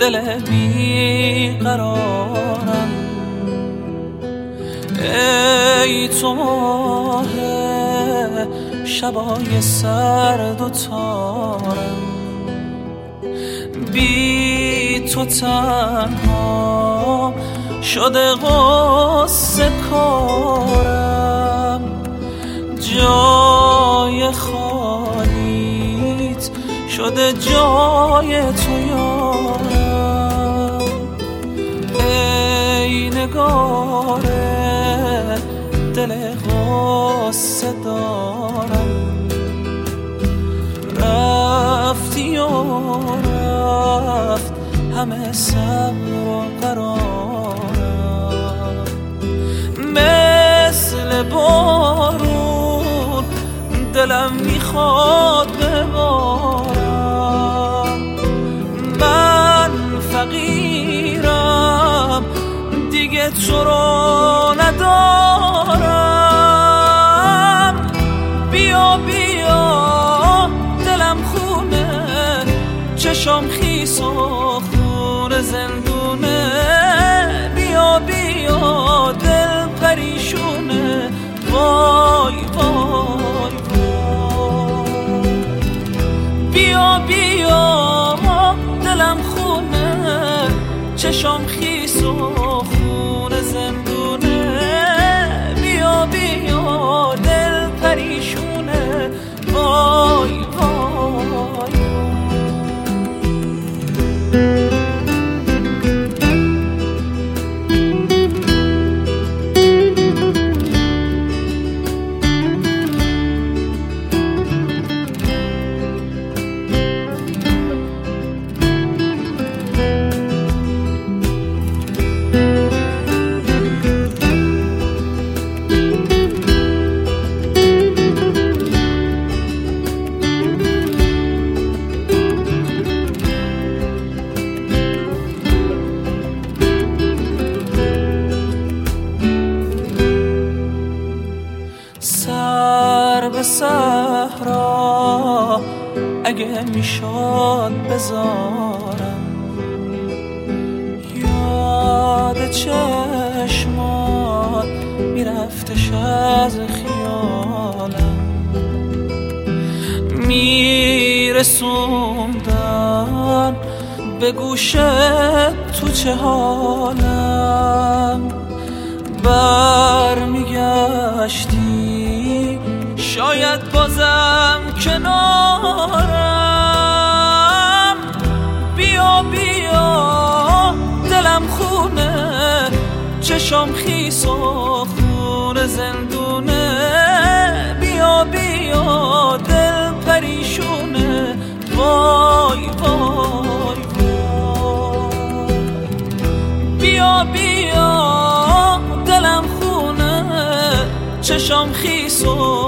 دل بی قرارم، ای تو ماه شبای سرد و تارم، بی تو تنها شده غصه کارم، جای خالیت شده جای تو یارم، ای نگار دل غصه دارم، رفتی و رفت همه صبر و قرارم، مثل بارون دلم میخواد ببارم، من فقیرم دیگه تو رو ندارم، بیا بیا دلم خونه، چشم خیس و خون زندونه، بیا بیا دل پریشونه، وای وای وای، بیا بیا دلم خونه، چشم خیس و خون زندونه، بیا بیا دل پریشونه، وای وای وای. سر به صحرا اگه میشد بذارم، یاد چشمات میرفتش از خیالم، میرسوندن به گوشت تو چه حالم، برمیگشتی شاید بازم کنارم، بیا بیا دلم خونه، چشم خیس و خون زندونه، بیا بیا دل پریشونه، وای وای وای، بیا بیا دلم خونه، چشم خیس و